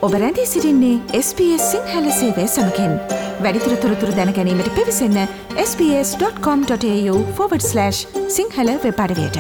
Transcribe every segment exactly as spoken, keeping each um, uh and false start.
ඔබ රැඳී සිටින්නේ එස් බී එස් සිංහල සේවය සමගින්. වැඩිදුර තොරතුරු දැන ගැනීමට පිවිසන්න S B S dot com dot AU forward slash Sinhala web අඩවියට.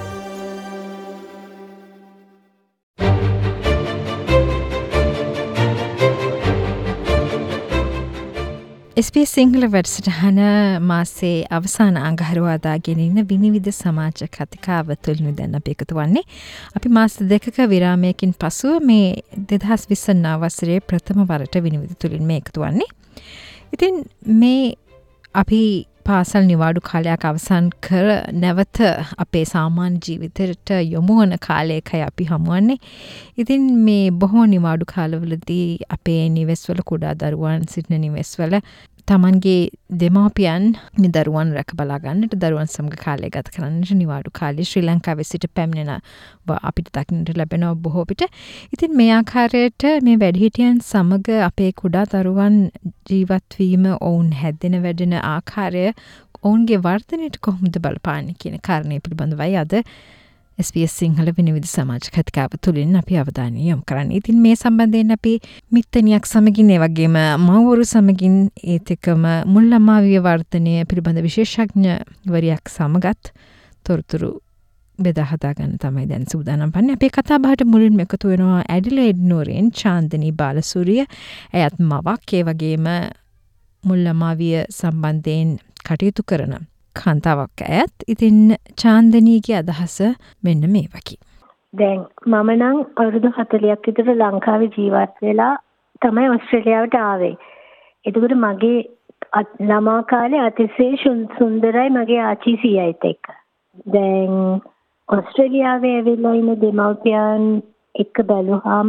එස් බී එස් සිංහල වැඩසටහන මාසේ අවසාන අඟහරුවාදා ගෙනින්න විනිවිද සමාජ කතිකාව තුළින් දැන් අපි එකතු වන්නේ. අපි මාස දෙකක විරාමයකින් පසුව මේ දෙදහස් විස්ස නව වසරේ ප්‍රථම වරට විනිවිද තුළින් මේ එකතු වන්නේ. ඉතින් මේ අපි පාසල් නිවාඩු කාලයක් අවසන් කර නැවත අපේ සාමාන්‍ය ජීවිතයට යොමු වන කාලයකයි අපි හමුවන්නේ. ඉතින් මේ බොහෝ නිවාඩු කාලවලදී අපේ නිවෙස්වල කුඩා දරුවන් සිටින නිවෙස්වල තමන්ගේ දෙමාපියන් මේ දරුවන් රැක බලා ගන්නට දරුවන් සමග කාලය ගත කරන්නට නිවාඩු කාලේ ශ්‍රී ලංකාවේ සිට පැමිණෙන අපිට දකින්නට ලැබෙනවා බොහෝ විට. ඉතින් මේ ආකාරයට මේ වැඩිහිටියන් සමග අපේ කුඩා දරුවන් ජීවත් වීම, ඔවුන් හැදෙන වැඩෙන ආකාරය, ඔවුන්ගේ වර්ධනයට කොහොමද බලපාන්නේ කියන කාරණේ පිළිබඳවයි අද එස් බී එස් සිංහල විනිවිද සමාජ කතිකාව තුළින් අපි අවධානය යොමු කරන්නේ. ඉතින් මේ සම්බන්ධයෙන් අපි මිත්තණියක් සමගින් ඒ වගේම මව්වරු සමගින් ඒත් එක්කම මුල් ළමා විය වර්ධනය පිළිබඳ විශේෂඥවරියක් සමගත් තොරතුරු බෙදා හදා ගන්න තමයි දැන් සූදානම් වන්නේ. අපේ කතා බහට මුලින්ම එකතු වෙනවා ඇඩිලයිඩ් නුවරින් චාන්දනී බාලසූරිය. එයත් මවක්, ඒ වගේම මුල් ළමා විය සම්බන්ධයෙන් කටයුතු කරන කාන්තාවක් ඇත්. ඉතින් චාන්දනීගේ අදහස මෙන්න මේ වගේ. දැන් මම නම් අවුරුදු හතළියක් විතර ලංකාවේ ජීවත් වෙලා තමයි ඕස්ට්‍රේලියාවට ආවේ. එතකොට මගේ ළමා කාලේ අතිශය සුන්දරයි මගේ ආච්චි සීයාත් එක්ක. දැන් ඕස්ට්‍රේලියාවේ ඇවිල්ලා ඉන්න දෙමව්පියන් එක්ක බැලුවාම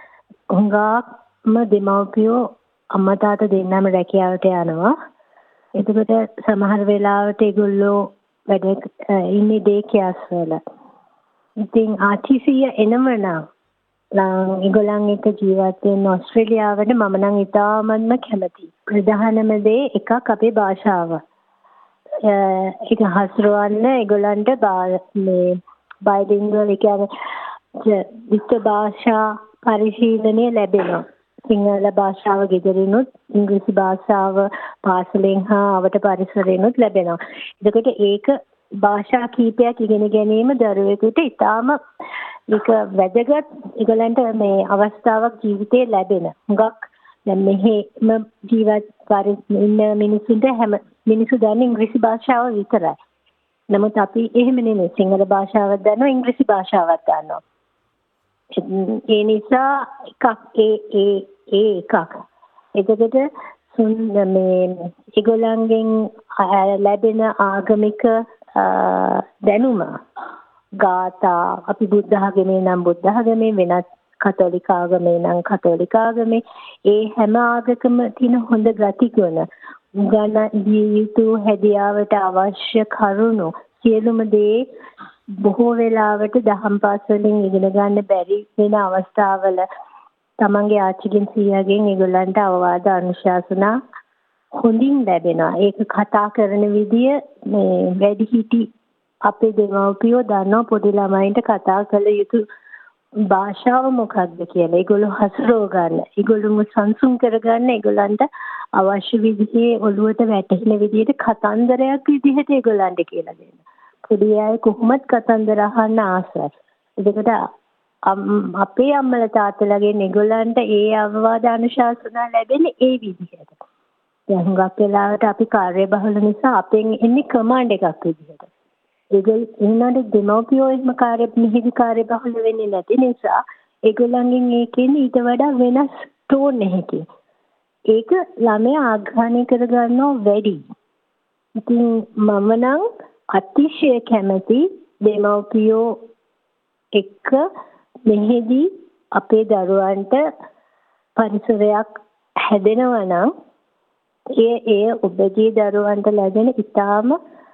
හුඟක්ම දෙමව්පියෝ අම්මා තාත්තා දෙන්නම රැකියාවට යනවා. එතකොට සමහර වෙලාවට ඒගොල්ලෝ වැඩ ඉන්නේ ඩේ කියාස් වල. ඉතින් ආර්ටිසිය එනම නම් ඒගොල්ලන් එක්ක ජීවත් වෙන ඕස්ට්‍රේලියාවට මම නම් ඉතාමත්ම කැමතියි. ප්‍රධානම දේ එකක් අපේ භාෂාව. ඒක හසුරවන්න ඒගොල්ලන්ට මේ බයිලින්ගුවල් කියන්නේ විස්තර භාෂා පරිශීලනය ලැබෙනවා. සිංහල භාෂාව ගෙදරිනුත් ඉංග්‍රීසි භාෂාව පාසලෙන් හා අවට පරිසරෙනුත් ලැබෙනවා. එතකොට ඒක භාෂා කීපයක් ඉගෙන ගැනීම දරුවෙකුට ඉතාම ඒක වැදගත් ඒගොල්ලන්ට මේ අවස්ථාවක් ජීවිතේ ලැබෙන. හුඟක් දැන් මෙහෙම ජීවත් ඉන්න මිනිස්සුන්ට හැම මිනිස්සු දන්නේ ඉංග්‍රීසි භාෂාව විතරයි. නමුත් අපි එහෙම නෙමෙයි. සිංහල භාෂාවක් දන්නවා, ඉංග්‍රීසි භාෂාවක් දන්නවා. ඒ නිසා එකක් ඒ ඒ ඒ එකක්. එතකොට මේ ඒගොල්ලන්ගෙන් ලැබෙන ආගමික දැනුම ගාථා අපි බුද්ධ ආගමේ නම් බුද්ධ ආගමේ, වෙනත් කතෝලික ආගමේ නම් කතෝලික ආගමේ, ඒ හැම ආගමකම තියෙන හොඳ ගතිගුණ උගන්වා දිය යුතු හැදියාවට අවශ්‍ය කරුණු සියලුම දේ බොහෝ වෙලාවට දහම් පාසලෙන් ඉගෙන ගන්න බැරි වෙන අවස්ථාවල තමන්ගේ ආච්චිගෙන් සීයාගෙන් ඒගොල්ලන්ට අවවාද අනුශාසනා හොඳින් ලැබෙනවා. ඒක කතා කරන විදිය මේ වැඩිහිටි අපේ දෙමව්පියෝ දන්නවා පොඩි ළමයින්ට කතා කළ යුතු භාෂාව මොකක්ද කියලා. ඒගොල්ලෝ හසුරව ගන්න, ඒගොල්ලෝම සංසුන් කරගන්න, ඒගොල්ලන්ට අවශ්‍ය විදිහේ ඔළුවට වැටෙන විදිහට කතන්දරයක් විදිහට ඒගොල්ලන්ට කියලා දෙන්න. පොඩි අය කොහොමද කතන්දර අහන්න ආසයි. එතකොට අපේ අම්මලා තාත්තලාගෙන් ඒගොල්ලන්ට ඒ අවවාද අනුශාසනා ලැබෙන්නේ ඒ විදිහට. දැන් හුඟක් වෙලාවට අපි කාර්යබහුල නිසා අපෙන් එන්නේ කමාන්ඩ් එකක් විදිහට. ඒගොල්ලෝ දෙමව්පියෝ එහෙම කාර්ය මිහිරි කාර්යබහුල වෙන්නේ නැති නිසා ඒගොල්ලන්ගෙන් ඒකෙන් ඊට වඩා වෙනස් ටෝන් එකකින් ඒක ළමයා ආග්‍රහණය කරගන්නව වැඩි. ඉතින් මම නම් අතිශය කැමති දෙමව්පියෝ එක්ක මෙහෙදී අපේ දරුවන්ට පරිසරයක් හැදෙනවා නම් ඒ ඒ ඔබගේ දරුවන්ට ලැබෙන ඉතාම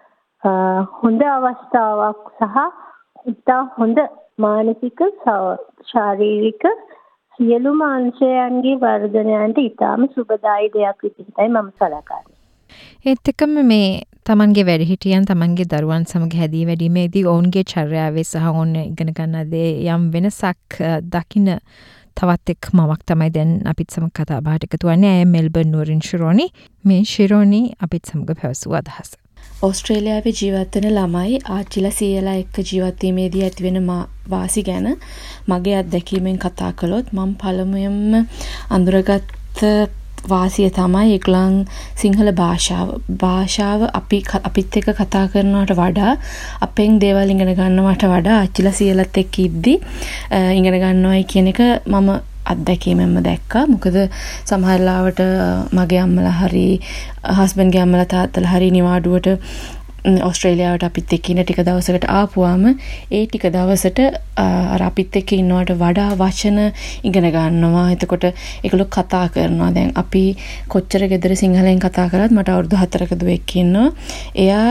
හොඳ අවස්ථාවක් සහ ඉතා හොඳ මානසික ශාරීරික සියලුම අංශයන්ගේ වර්ධනයන්ට ඉතාම සුබදායි දෙයක් විදිහටයි මම සලකන්නේ. ඒත් එක්කම මේ තමන්ගේ වැඩිහිටියන් තමන්ගේ දරුවන් සමග හැදී වැඩීමේදී ඔවුන්ගේ චර්යාවේ සහ ඔවුන් ඉගෙන ගන්න දේ යම් වෙනසක් දකින්න තවත් එක් මවක් තමයි දැන් අපිත් සමග කතා බහට එකතු වන්නේ. ඇය මෙල්බර්න් නුවරින් ශිරෝනි. මේ ශිරෝනි අපිත් සමග පැවසූ අදහස. ඕස්ට්‍රේලියාවේ ජීවත් වෙන ළමයි ආච්චිලා සීයලා එක්ක ජීවත් වීමේදී ඇතිවෙන වාසි ගැන මගේ අත්දැකීමෙන් කතා කළොත් මම පළමුවෙන්ම අඳුරගත්ත වාසිය තමයි ඒගොල්ලන් සිංහල භාෂාව. භාෂාව අපි අපිත් එක්ක කතා කරනවට වඩා අපෙන් දේවල් ඉගෙන ගන්නවට වඩා ආච්චිලා සීයලත් එක්ක ඉද්දි ඉගෙන ගන්නවයි කියන එක මම අත්දැකීමෙන්ම දැක්කා. මොකද සමහර ලාවට මගේ අම්මලා හරි හස්බන්ඩ්ගේ අම්මලා තාත්තලා හරි නිවාඩුවට ඕස්ට්‍රේලියාවට අපිත් එක්ක ඉන්න ටික දවසකට ආපුවාම ඒ ටික දවසට අර අපිත් එක්ක ඉන්නවට වඩා වචන ඉගෙන ගන්නවා. එතකොට ඒගොල්ලෝ කතා කරනවා. දැන් අපි කොච්චර ගෙදර සිංහලෙන් කතා කරත් මට අවුරුදු හතරක දුවෙක් ඉන්නවා. එයා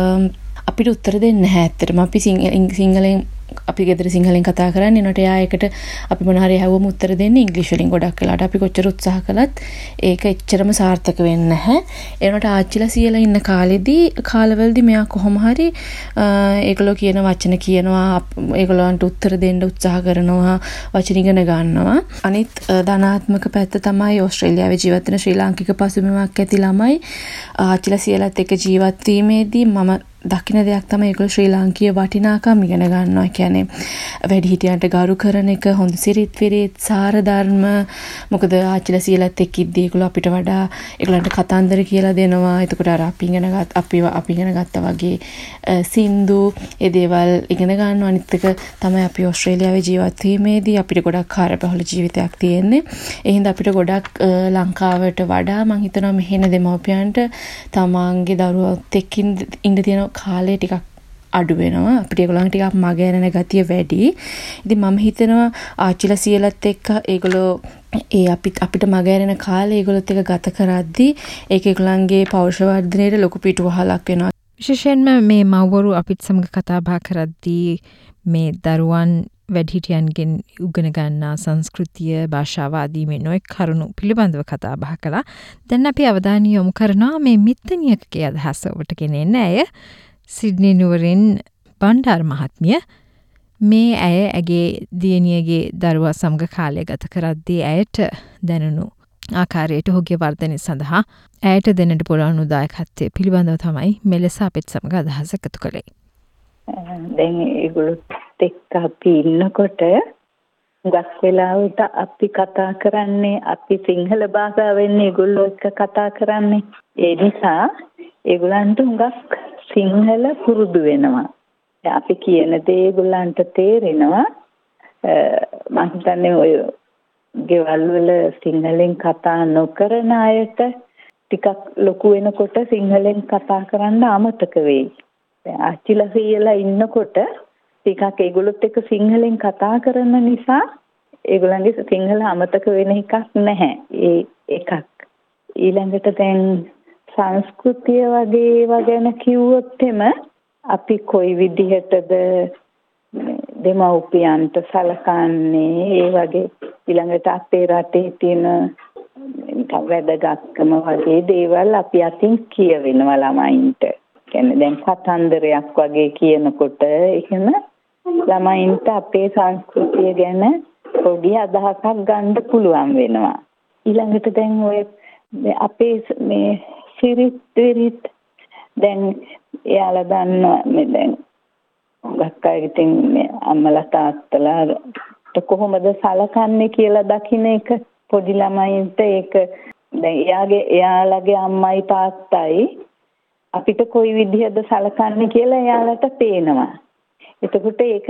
අපිට උත්තර දෙන්නේ නැහැ ඇත්තටම. අපි සිංහලෙන් අපි ගෙදර සිංහලෙන් කතා කරන්නේ නට එයා ඒකට අපි මොන හරි හැවුවම උත්තර දෙන්නේ ඉංග්‍රීසි වලින් ගොඩක් වෙලාට. අපි කොච්චර උත්සාහ කළත් ඒක එච්චරම සාර්ථක වෙන්නේ නැහැ. ඒ වුණාට ආච්චිලා සීයලා ඉන්න කාලෙදී කාලවලදී මෙයා කොහොම හරි ඒගොල්ලෝ කියන වචන කියනවා, ඒගොල්ලන්ට උත්තර දෙන්න උත්සාහ කරනවා, වචන ඉගෙන ගන්නවා. අනිත් ධනාත්මක පැත්ත තමයි ඕස්ට්‍රේලියාවේ ජීවත් වෙන ශ්‍රී ලාංකික පසුබිමක් ඇති ළමයි ආච්චිලා සීයලාත් එක්ක ජීවත් වීමේදී මම දකින්න දෙයක් තමයි ඒගොල්ලෝ ශ්‍රී ලාංකීය වටිනාකම් ඉගෙන ගන්නවා. කියන්නේ වැඩිහිටියන්ට ගරු කරන එක, හොඳ සිරිත් විරිත්, සාර ධර්ම. මොකද ආච්චිලා සීයලත් එක්ක ඉද්දී ඒගොල්ලෝ අපිට වඩා ඒගොල්ලන්ට කතන්දර කියලා දෙනවා. එතකොට අර අපි ඉගෙන ගත් අපි අපි ඉගෙන ගත්තා වගේ සින්දු ඒ දේවල් ඉගෙන ගන්නවා. අනිත් එක තමයි අපි ඕස්ට්‍රේලියාවේ ජීවත් වීමේදී අපිට ගොඩක් කාර්යබහුල ජීවිතයක් තියෙන්නේ. ඒ හින්දා අපිට ගොඩක් ලංකාවට වඩා මම හිතනවා මෙහෙන දෙමව්පියන්ට තමන්ගේ දරුවොත් එක්ක ඉන්න තියෙන කාලේ ටිකක් අඩු වෙනවා. අපිට ඒගොල්ලන් ටිකක් මගහැරෙන ගතිය වැඩි. ඉතින් මම හිතනවා ආච්චිලා සීයලත් එක්ක ඒගොල්ලෝ ඒ අපිට අපිට මගහැරෙන කාලේ ඒගොල්ලොත් එක්ක ගත කරද්දී ඒක ඒගොල්ලන්ගේ පෞරුෂ වර්ධනයට ලොකු පිටුවහලක් වෙනවා. විශේෂයෙන්ම මේ මව්වරු අපිත් සමග කතා බහ කරද්දී මේ දරුවන් වැඩිහිටියන්ගෙන් උගෙන ගන්නා සංස්කෘතිය, භාෂාව ආදී මේ නොයෙක් කරුණු පිළිබඳව කතා බහ කළා. දැන් අපි අවධානය යොමු කරනවා මේ මිත්තණියකගේ අදහස ඔබට ගෙනෙන්න. ඇය සිඩ්නි නුවරින් බණ්ඩාර මහත්මිය. මේ ඇය ඇගේ දියණියගේ දරුවා සමග කාලය ගත කරද්දී ඇයට දැනුණු ආකාරයට ඔහුගේ වර්ධනය සඳහා ඇයට දෙන්නට පුළුවන් උදායකත්වය පිළිබඳව තමයි මෙලෙස අපිත් සමග අදහස එකතු කළේ. දැන් ඒගොල්ලොත් එක්ක අපි ඉන්නකොට ගස් වෙලාවට අපි කතා කරන්නේ අපි සිංහල භාෂාවෙන් ඒගොල්ලෝ එක්ක කතා කරන්නේ. ඒ නිසා ඒගොල්ලන්ට හුඟක් සිංහල පුරුදු වෙනවා. අපි කියන දේ ඒගොල්ලන්ට තේරෙනවා. මම හිතන්නේ ඔය ගෙවල් වල සිංහලෙන් කතා නොකරන අයට ටිකක් ලොකු වෙනකොට සිංහලෙන් කතා කරන්න අමතක වෙයි. ආච්චිලා සීයලා ඉන්නකොට ටිකක් ඒගොල්ලොත් එක්ක සිංහලෙන් කතා කරන නිසා ඒගොල්ලන්ගේ සිංහල අමතක වෙන එකක් නැහැ. ඒ එකක්. ඊළඟට දැන් සංස්කෘතිය වගේ ඒවා ගැන කිව්වොත් එම අපි කොයි විදිහටද දෙමව්පියන්ට සලකන්නේ ඒ වගේ ඊළඟට අපේ රටේ තියෙන වැදගත්කම වගේ දේවල් අපි අතින් කියවෙනවා ළමයින්ට. කියන්නේ දැන් කතන්දරයක් වගේ කියනකොට එහෙම ළමයින්ට අපේ සංස්කෘතිය ගැන පොඩි අදහසක් ගන්න පුළුවන් වෙනවා. ඊළඟට දැන් ඔය අපේ මේ සිරිත් විරිත් දැන් එයාලා දන්නවා මේ දැන් ගක්කයිටින් අම්මලා තාත්තලා කොහොමද සලකන්නේ කියලා දකින්න එක පොඩි ළමයින්ට ඒක දැන් එයාගේ එයාලගේ අම්මයි තාත්තයි අපිට කොයි විදිහද සලකන්නේ කියලා එයාලට පේනවා. එතකොට ඒක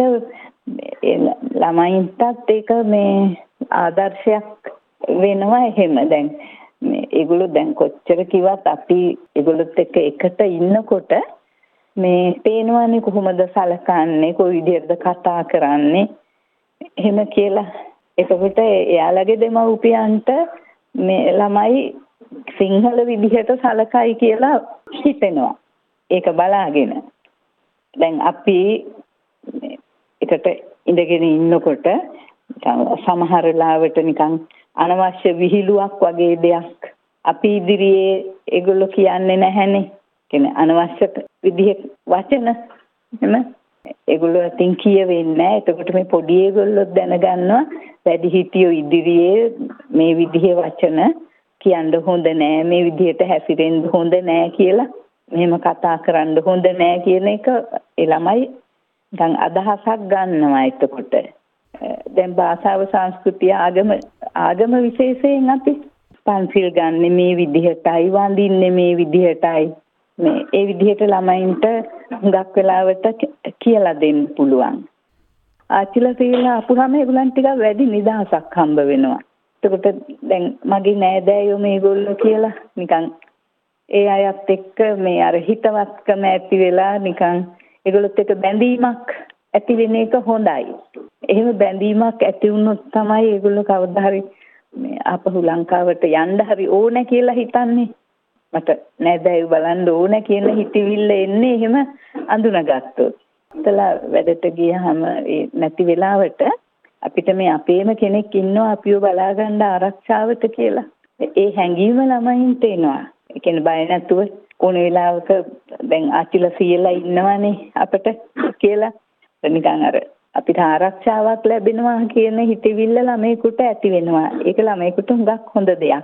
ළමයින්ටත් ඒක මේ ආදර්ශයක් වෙනවා එහෙම. දැන් මේ ඒගොල්ලෝ දැන් කොච්චර කිව්වත් අපි ඒගොල්ලොත් එක්ක එකට ඉන්නකොට මේ පේනවනේ කොහොමද සලකන්නේ, කොයි විදිහටද කතා කරන්නේ එහෙම කියලා. එතකොට එයාලගේ දෙමව්පියන්ට මේ ළමයි සිංහල විදිහට සලකයි කියලා හිතෙනවා. ඒක බලාගෙන දැන් අපි එකට ඉඳගෙන ඉන්නකොට සමහර ලාවට නිකන් අනවශ්‍ය විහිළුවක් වගේ දෙයක් අපි ඉදිරියේ ඒගොල්ලෝ කියන්නේ නැහැනේ. කියන්නේ අනවශ්‍ය විදිහේ වචන එහෙම ඒගොල්ලෝ අතින් කියවෙන්නේ නැහැ. එතකොට මේ පොඩි ඒගොල්ලෝ දැනගන්නවා වැඩිහිටියෝ ඉදිරියේ මේ විදිහේ වචන කියන්න හොඳ නෑ, මේ විදිහට හැසිරෙන්න හොඳ නෑ කියලා, මෙහෙම කතා කරන්න හොඳ නෑ කියන එක ඒ ළමයි දැන් අදහසක් ගන්නවා. එතකොට දැන් භාෂාව, සංස්කෘතිය, ආගම ආගම විශේෂයෙන් අපි පන්සිල් ගන්න මේ විදිහටයි, වඳින්නේ මේ විදිහටයි, මේ ඒ විදිහට ළමයින්ට හුඟක් වෙලාවට කියලා දෙන්න පුළුවන්. ආච්චිලා සීලා අපුහම ඒගොල්ලන් ටික වැඩි නිදහසක් හම්බ වෙනවා. එතකොට දැන් මගේ නෑදෑයෝ මේගොල්ලෝ කියලා නිකන් ඒ අයත් එක්ක මේ අර හිතවත්කම ඇති වෙලා නිකන් ඒගොල්ලොත් එක්ක බැඳීමක් ඇති වෙන එක හොඳයි. එහෙම බැඳීමක් ඇති වුණොත් තමයි ඒගොල්ලෝ කවදා හරි මේ ආපහු ලංකාවට යන්න හරි ඕන කියලා හිතන්නේ. මට නෑදෑයෝ බලන්න ඕන කියන හිතවිල්ල එන්නේ එහෙම අඳුනගත්තොත්. ඉතලා වැඩට ගියාම ඒ නැති වෙලාවට අපිට මේ අපේම කෙනෙක් ඉන්නවා අපිව බලා ගන්න ආරක්ෂාවට කියලා. ඒ හැඟීම ළමයින්ට එනවා. ඒ කියන්නේ බය නැතුව ඕන වෙලාවක දැන් ආච්චිලා සීයලා ඉන්නවනේ අපිට කියලා නිකන් අර අපිට ආරක්ෂාවක් ලැබෙනවා කියන හිතවිල්ල ළමයිකට ඇති වෙනවා. ඒක ළමයිකට හුඟක් හොඳ දෙයක්.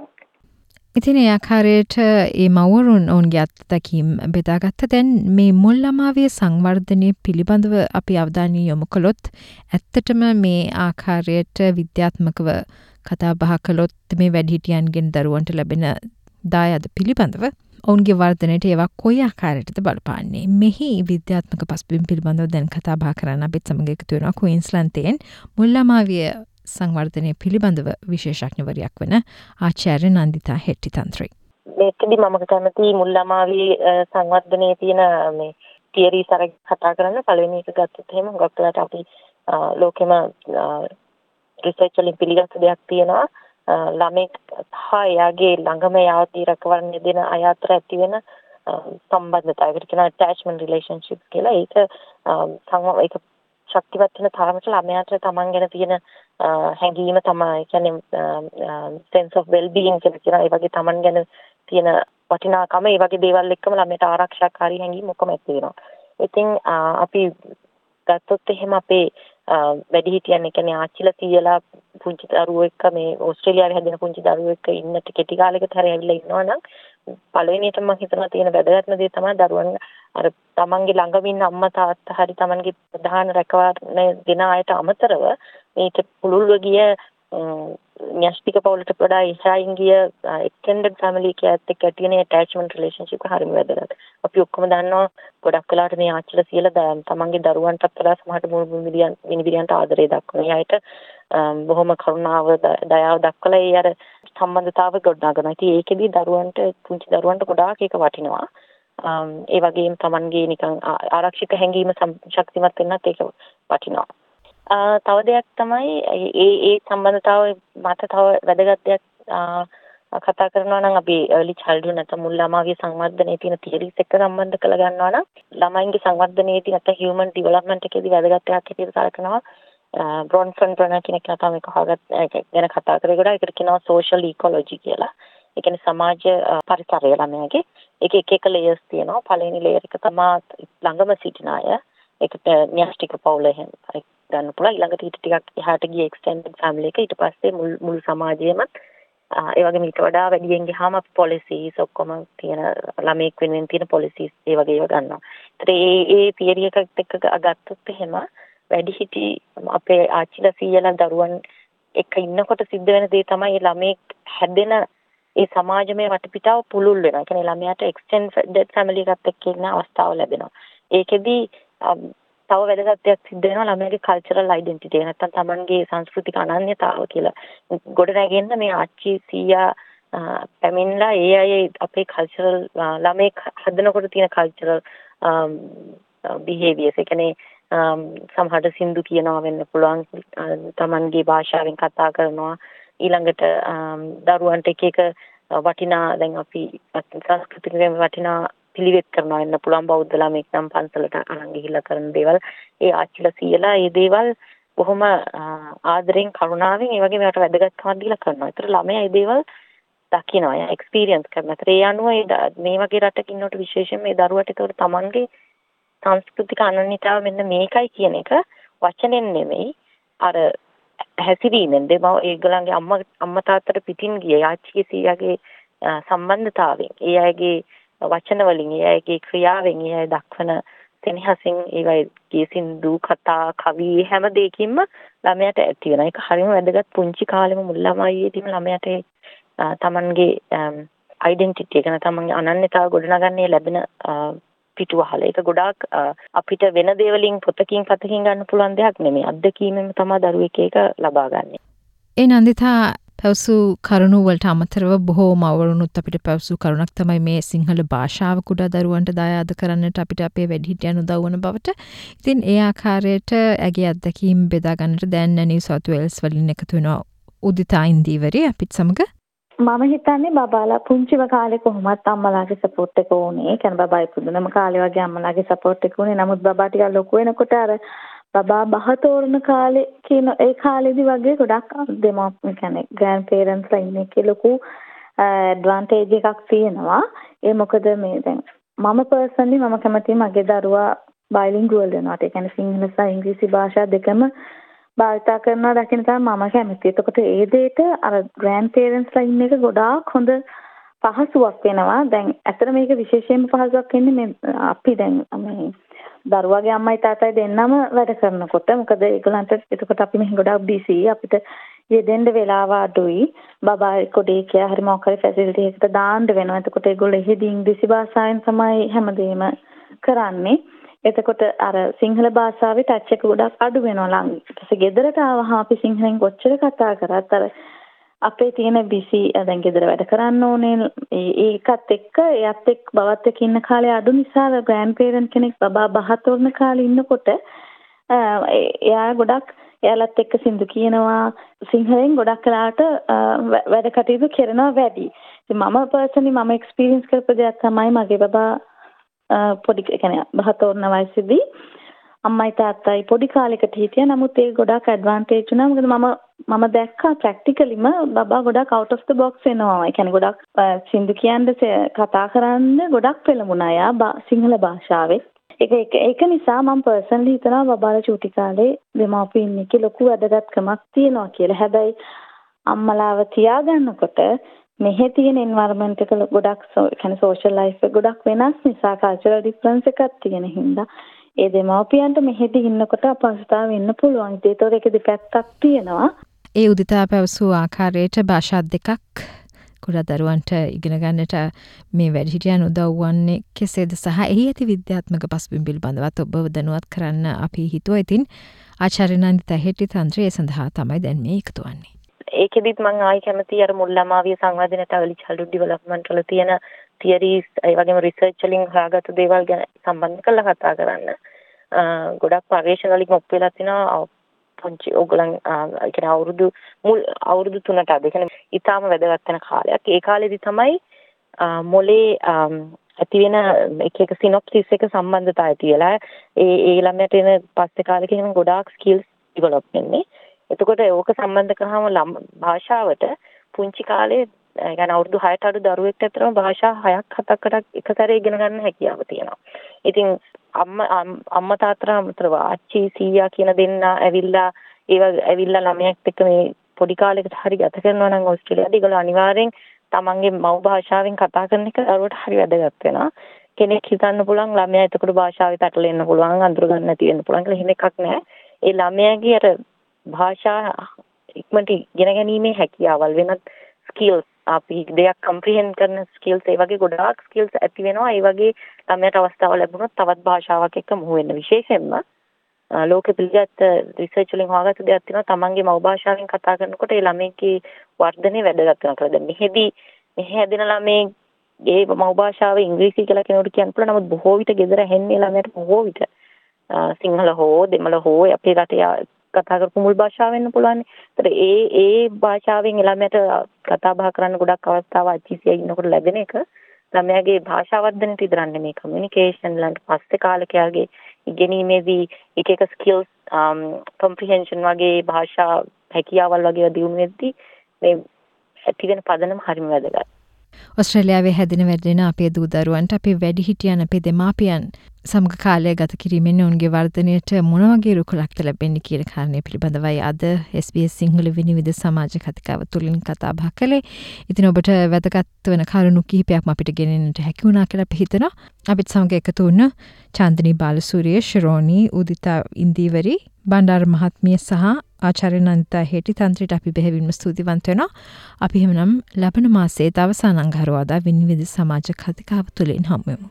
ඉතින් ඒ ආකාරයට ඒ මවුරුන් ඔවුන්ගේ අත්දැකීම් බෙදාගත්ත. දැන් මේ මුල් ළමාවිය සංවර්ධනය පිළිබඳව අපි අවධානය යොමු කළොත් ඇත්තටම මේ ආකාරයට විද්‍යාත්මකව කතා බහ කළොත් මේ වැඩිහිටියන්ගෙන් දරුවන්ට ලැබෙන දායාද පිළිබඳව ඔවුන්ගේ වර්ධනයට ඒවා කොයි ආකාරයටද බලපාන්නේ? මෙහි විද්‍යාත්මක පසුබිම් පිළිබඳව දැන් කතා බහ කරන්න අපිත් සමග එකතු වෙනවා ක්වීන්ස්ලන්තයෙන් මුල් ළමාවිය සංවර්ධනය පිළිබඳව විශේෂඥවරයක් වන ආචාර්ය නන්දිතා හෙට්ටිතන්ත්‍රි. මේකදී මම කැමති මුල් ළමාවියේ සංවර්ධනයේ තියෙන මේ තියරිස් අර කතා කරන්න. පළවෙනි එක ගත්තොත් එහෙම ගොඩක් අපි ලෝකෙම රිසර්ච් වලින් පිළිගත් දෙයක් තියෙනවා. ළමෙක් හා එයාගේ ළඟම යාවදී රැකවරණය දෙන අය අතර ඇති වෙන සම්බන්ධතාවයකට කියන attachment relationship කියලා. ඒක සංව ඒක ශක්තිවත් වෙන තරමට ළමයාට තමන් ගැන තියෙන හැඟීම තමයි කියන්නේ sense of well being කියලා කියන ඒ වගේ තමන් ගැන තියෙන වටිනාකම ඒ වගේ දේවල් එක්කම ළමයට ආරක්ෂාකාරී හැඟීම් ඔක්කොම ඇති වෙනවා. ඉතින් අපි ගත්තොත් එහෙම අපේ වැඩිහිටියන් ඒ කියන්නේ ආච්චිලා සීයලා පුංචි දරුවෝ එක්ක මේ ඕස්ට්‍රේලියාවේ හැදෙන පුංචි දරුවෝ එක්ක ඉන්නට කෙටි කාලයකට හරි ඇවිල්ලා ඉන්නවා නම් පළවෙනියටම මම හිතනවා තියෙන වැදගත්ම දේ තමයි දරුවන් අර තමන්ගේ ළඟම ඉන්න අම්මා තාත්තා හරි තමන්ගේ ප්‍රධාන රැකවරණය දෙන අයට අමතරව මේක පුළුල්ව ගිය න්‍යෂ්ටික පවුලට වඩා ඉහළින් ගිය extended family එකත් එක්ක ඇති වෙන attachment relationship හරිම වැදගත්. අපි ඔක්කොම දන්නවා ගොඩක් වෙලාවට මේ ආච්චිලා සීයලා තමන්ගේ දරුවන්ටත් වඩා සමහරට මුළු මිනියන් මිනිබිරියන්ට ආදරේ දක්වන. එයාට බොහොම කරුණාව දයාව දක්වලා ඒ අර සම්බන්ධතාවය ගොඩනගනවා. ඉතින් ඒකෙදි දරුවන්ට පුංචි දරුවන්ට ගොඩාක් ඒක වටිනවා. ඒ වගේම තමන්ගේ නිකන් ආරක්ෂක හැඟීම ශක්තිමත් වෙන්නත් ඒක වටිනවා. තව දෙයක් තමයි ඒ ඒ සම්බන්ධතාවය මත තව වැදගත් දෙයක් කතා කරනවා නම් අපි early childhood නැත්නම් මුල් ළමාගේ සංවර්ධනයේ තියෙන theories එක්ක සම්බන්ධ කරලා ගන්නවා නම් ළමයින්ගේ සංවර්ධනයේ තියෙන නැත්නම් human development එකේදී වැදගත් එකක් හැටියට සලකනවා බ්‍රොන්සන් බර්නර් කෙනෙක් තමයි කහගත් ගැන කතා කරේ ගොඩාක්. ඒකට කියනවා social ecology කියලා. ඒ කියන්නේ සමාජ පරිසරය ළමයාගේ. ඒක එක එක layers තියෙනවා. පළවෙනි layer එක තමයි ළඟම සිටින අය. ඒකට න්‍යෂ්ටික පවුල එහෙම ගන්න පුළුවන්. ඊළඟට ඊට ටිකක් එහාට ගිය extended family එක. ඊට පස්සේ මුල් මුල් සමාජයේම ඒ වගේම ඊට වඩා වැඩියෙන් ගියාම අපි policies ඔක්කොම තියෙන ළමෙක් වෙනුවෙන් තියෙන policies ඒ වගේ ඒවා ගන්නවා. ඒතර ඒ ඒ theory එකත් එක්ක ගත්තොත් එහෙම වැඩිහිටි අපේ ආච්චිලා සීයලා දරුවන් එක්ක ඉන්නකොට සිද්ධ වෙන දේ තමයි ළමෙක් හැදෙන ඒ සමාජමය වටපිටාව පුළුල් වෙනවා. ඒ කියන්නේ ළමයාට extended family එකත් එක්ක ඉන්න අවස්ථාව ලැබෙනවා. ඒකෙදි තව වැදගත් දෙයක් සිද්ධ වෙනවා ළමයාගේ cultural identity එක නැත්තම් තමන්ගේ සංස්කෘතික අනන්‍යතාව කියලා. ගොඩ නැගෙන්න මේ ආච්චි සීයා පැමිණලා ඒ අය අපේ cultural ළමෙක් හදනකොට තියෙන cultural behaviors ඒ කියන්නේ සමහරට සින්දු කියනවා වෙන්න පුළුවන්, තමන්ගේ භාෂාවෙන් කතා කරනවා, ඊළඟට දරුවන්ට එක එක වටිනා දැන් අපි සංස්කෘතිකයෙන් වටිනා පිළිවෙත් කරනවා වෙන්න පුළුවන්. බෞද්ධ ළමෙක් නම් පන්සලට අරන් ගිහිල්ලා කරන දේවල් ඒ ආච්චිලා සීයලා ඒ දේවල් බොහොම ආදරෙන් කරුණාවෙන් ඒ වගේ මේකට වැදගත්කමක් දීලා කරනවා. ඒතර ළමයා ඒ දේවල් දකිනවා, එක්ස්පීරියන්ස් කරනවා. ඒතර ඒ අනුව මේ වගේ රටක ඉන්නකොට විශේෂයෙන් මේ දරුවට ඒතකොට තමන්ගේ සංස්කෘතික අනන්‍යතාව මෙන්න මේකයි කියන එක වචනෙන් නෙමෙයි අර හැසිරීමෙන් දෙමව ඒගොල්ලන්ගේ අම්මා අම්මා තාත්තට පිටින් ගිය යාච්චිගේ සීයාගේ සම්බන්ධතාවයෙන් ඒ අයගේ වචන වලින් ඒ අයගේ ක්‍රියාවෙන් ඒ අය දක්වන සෙනෙහසින් ඒවයි සින්දු කතා කවි හැම දෙයකින්ම ළමයාට ඇති වෙන එක හරියම වැදගත් පුංචි කාලෙම මුල් ළමයියේදීම ළමයාට තමන්ගේ ඩෙන්ටිටි එක තමන්ගේ අනන්‍යතාව ගොඩනගන්නේ ලැබෙන පිටුවහල ඒක ගොඩාක් අපිට වෙන දේවලින් පොතකින් පතකින් ගන්න පුළුවන් දෙයක් නෙමෙයි අත්දැකීමෙන් තමයි දරුවෙක් ඒක ලබා ගන්නෙ. ඒ නන්දිතා පැවසු කරුණු වලට අමතරව බොහෝ මවරුනුත් අපිට පැවසු කරුණක් තමයි මේ සිංහල භාෂාව කුඩා දරුවන්ට දායාද කරන්නට අපිට අපේ වැඩිහිටියන් උදව් වන බවට. ඉතින් ඒ ආකාරයට ඇගේ අත්දැකීම් බෙදා ගන්නට දැන් නිව් සවුත් වේල්ස් වලින් එකතු වෙනවා උදිතා ඉන්දීවරේ අපිත් සමග. මම හිතන්නේ බබාලා පුංචිම කාලේ කොහොමත් අම්මලාගේ සපෝට් එක ඕනේ. කියන්නේ බබායි පුදුනම කාලේ වගේ අම්මලාගේ සපෝට් එක ඕනේ. නමුත් බබා ටිකක් ලොකු වෙනකොට අර බබා බහ තෝරන කාලේ කියන ඒ කාලේදී වගේ ගොඩක් දෙමාපියන් කියන්නේ ග්‍රෑන්ඩ් පේරන්ට්ස්ලා ඉන්න එකේ ලොකු ඇඩ්වාන්ටේජ් එකක් තියෙනවා. ඒ මොකද මේ දැන් මම පර්සනලි මම කැමතියි මගේ දරුවා බයිලින්ගුවල් වෙනවාට. ඒ කියන්නේ සිංහල සහ ඉංග්‍රීසි භාෂා දෙකම භාවිතා කරනවා දකින්න තමයි මම කැමතියි. එතකොට ඒ දෙයට අර ග්‍රෑන්ඩ් පේරන්ට්ස්ලා ඉන්න එක ගොඩාක් හොඳ පහසුවක් වෙනවා. දැන් ඇත්තට මේක විශේෂයෙන්ම පහසුවක් වෙන්නේ මේ අපි දැන් මේ දරුවාගේ අම්මයි තාත්තයි දෙන්නම වැඩ කරනකොට මොකද ඒගොල්ලන්ට එතකොට අපි මෙහි ගොඩක් බිසි අපිට යෙදෙන්න වෙලාව අඩුයි බබා කොඩේ කියා හරි මොකක් හරි ෆැසිලිටි එකකට දාන්න වෙනවා. එතකොට ඒගොල්ලෝ එහෙදී ඉංග්‍රීසි භාෂාවෙන් තමයි හැමදේම කරන්නේ. එතකොට අර සිංහල භාෂාවේ ටච් එක ගොඩක් අඩු වෙනවා ළඟ. ඊට පස්සේ ගෙදරට ආවහම අපි සිංහලෙන් කොච්චර කතා කරත් අර අපේ තියෙන බිසි දැන් ගෙදර වැඩ කරන්න ඕනේ ඒකත් එක්ක එයත් එක්ක බවත් එක්ක ඉන්න කාලේ අඩු නිසා ග්‍රෑන්ඩ් පේරන්ට් කෙනෙක් බබා බහතොරන කාලේ ඉන්නකොට එයා ගොඩක් එයාලත් එක්ක සින්දු කියනවා සිංහලෙන් ගොඩක් වෙලාවට වැඩ කටයුතු කරනවා වැඩි. ඉතින් මම පර්සනලි මම එක්ස්පීරියන්ස් කරපු දෙයක් තමයි මගේ බබා පොඩි කියන්නේ බහතොරන වයසේදී අම්මයි තාත්තයි පොඩි කාලෙකට හිටියා. නමුත් ඒක ගොඩක් ඇඩ්වාන්ටේජ් වුණා. මොකද මම මම දැක්කා ප්‍රැක්ටිකලිම බබා ගොඩක් අවුට් ඔෆ් ද බොක්ස් වෙනවා. ඒ කියන්නේ ගොඩක් සින්දු කියන්න කතා කරන්න ගොඩක් පෙළඹුණා යා සිංහල භාෂාවේ. ඒක ඒක නිසා මම පර්සනලි හිතනවා බබාලා චූටි කාලේ දෙමාපියන් එක්ක ලොකු වැදගත්කමක් තියෙනවා කියලා. හැබැයි අම්මලාව තියාගන්නකොට මෙහෙ තියෙන එන්වයරන්මන්ට් එක ගොඩක් කියන්නේ සෝෂල් ලයිෆ් එක ගොඩක් වෙනස් නිසා කල්චරල් ඩිෆරන්ස් එකක් තියෙන හින්දා ඒ දෙමාපියන්ට මෙහෙදි ඉන්නකොට අපහසුතාව වෙන්න පුළුවන්. ඒතකොට ඒක දෙපැත්තක් තියෙනවා. ඒ උදිතා පැවසූ ආකාරයට භාෂා දෙකක් කුඩා දරුවන්ට ඉගෙන ගන්නට මේ වැඩිහිටියන් උදව් වන්නේ කෙසේද සහ එහි ඇති විද්‍යාත්මක පසුබිම් පිළිබඳවත් ඔබව දැනුවත් කරන්න අපි හිතුවා. ඉතින් ආචාර්ය නන්දිතා හෙට්ටිතන්ත්‍රය සඳහා තමයි දැන් මේ එකතු වන්නේ. ඒකෙදිත් මම ආයි කැමති අර මුල් ළමාවිය සංවර්ධනයට early childhood development වල තියෙන theories ඒ වගේම රිසර්ච් වලින් හොයාගත්තු දේවල් ගැන සම්බන්ධ කරලා කතා කරන්න. ගොඩක් පරිශ්‍රණ වලින් ඔප් වෙලා තිනවා පුංචි ඕගලන් ඒ කියන්නේ අවුරුදු මුල් අවුරුදු තුනට අද කියන්නේ ඊටාම වැදගත් වෙන කාලයක්. ඒ කාලෙදි තමයි මොලේ ඇති වෙන එක එක සිනොප්සිස් එක සම්බන්ධතාවය තියලා ඒ ඒ ළමයට එන පස්සේ කාලෙක එහෙම ගොඩාක් ස්කිල්ස් ඩෙවලොප් වෙන්නේ. එතකොට ඕක සම්බන්ධ කරාම භාෂාවට පුංචි කාලේ يعني අවුරුදු හයට අඩු දරුවෙක්ට අතරම භාෂා හයක් හතකට එකසැරේ ඉගෙන ගන්න හැකියාව තියෙනවා. ඉතින් අම්මා අම්මා තාත්තා අතරව ආච්චි සීයා කියන දෙන්නා ඇවිල්ලා ඒව ඇවිල්ලා ළමයෙක්ට එක්ක මේ පොඩි කාලෙකට හරි ගත කරනවා නම් ඕස්ට්‍රේලියාවේ ඒගොල්ලෝ අනිවාර්යෙන් තමන්ගේ මව් භාෂාවෙන් කතා කරන එක දරුවට හරි වැදගත් වෙනවා. කෙනෙක් හිතන්න පුළුවන් ළමයා එතකොට භාෂාවේ පැටලෙන්න පුළුවන් අඳුර ගන්න නැති වෙන්න පුළුවන් කියලා එහෙම එකක් නැහැ. ඒ ළමයාගේ අර භාෂා ඉක්මනට ඉගෙන ගැනීමේ හැකියාවල් වෙනත් ස්කිල්ස් අපි දෙයක් කම්ප්‍රිහෙන්ඩ් කරන ස්කිල්ස් ඒ වගේ ගොඩාක් ස්කිල්ස් ඇති වෙනවා. ඒ වගේ ළමයට අවස්ථාව ලැබුණොත් තවත් භාෂාවක් එක්ක මුහු වෙන්න. විශේෂයෙන්ම ලෝකෙ පිළිගත් රිසර්ච් වලින් හොයාගත්ත දෙයක් තියෙනවා තමන්ගේ මව් භාෂාවෙන් කතා කරනකොට ඒ ළමයිගේ වර්ධනය වැදගත් වෙනවා කියලා. දැන් මෙහෙදි මෙහෙ හැදෙන ළමයි ඒ මව් භාෂාව ඉංග්‍රීසි කියලා කෙනෙකුට කියන්න පුළුවන්. නමුත් බොහෝ විට ගෙදර ඇහෙන්නේ ළමයට බොහෝ විට සිංහල හෝ දෙමළ හෝ අපේ රටේ කතා කරපු මුල් භාෂාව වෙන්න පුළුවන්. ඒතර ඒ ඒ භාෂාවෙන් ළමයට කතා බහ කරන්න ගොඩක් අවස්ථාව අචීසිය ඉන්නකොට ලැබෙන එක ළමයාගේ භාෂා වර්ධනයට විතරක් නෙමෙයි කමියුනිකේෂන් ළඟ පස්සේ කාලෙක යාගේ ඉගෙනීමේදී එක එක ස්කිල්ස් කොම්ප්‍රිහෙන්ෂන් වගේ භාෂා හැකියාවල් වගේ දියුණු වෙද්දී මේ ඇති වෙන පදනම හරිම වැදගත්. ඔස්ට්‍රේලියාවේ හැදෙන වැඩෙන අපේ දූ දරුවන්ට අපේ වැඩිහිටියන් අපේ දෙමාපියන් සමග කාලය ගත කිරීමෙන් ඔවුන්ගේ වර්ධනයට මොන වගේ රුකුලක්ද ලැබෙන්නේ කියන කාරණය පිළිබඳවයි අද එස් බී එස් සිංහල විනිවිද සමාජ කතිකාව තුළින් කතා බහ කළේ. ඉතින් ඔබට වැදගත් වෙන කරුණු කිහිපයක්ම අපිට ගෙනෙන්නට හැකි වුණා කියලා අපි හිතනවා. අපිත් සමග එකතු වුණ චාන්දිනී බාලසූරිය, ශිරෝනි, උදිතා ඉන්දීවරි, බණ්ඩාර මහත්මිය සහ ආචාර්ය නන්දිතා හේටි තන්ත්‍රයට අපි බෙහෙවින්ම ස්තුතිවන්ත වෙනවා. අපි එහෙමනම් ලබන මාසයේ අවසාන අඟහරුවාදා විනිවිද සමාජ කතිකාව තුළින් හමු වෙමු.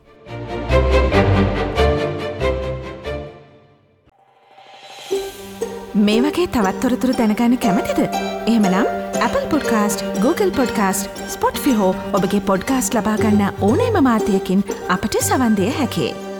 මේ වගේ තවත් තොරතුරු දැනගන්න කැමතිද? එහෙමනම් Apple Podcast, Google Podcast, Spotify හෝ ඔබගේ පොඩ්කාස්ට් ලබා ගන්න ඕනෑම මාධ්‍යයකින් අපට සවන් දිය හැකියි.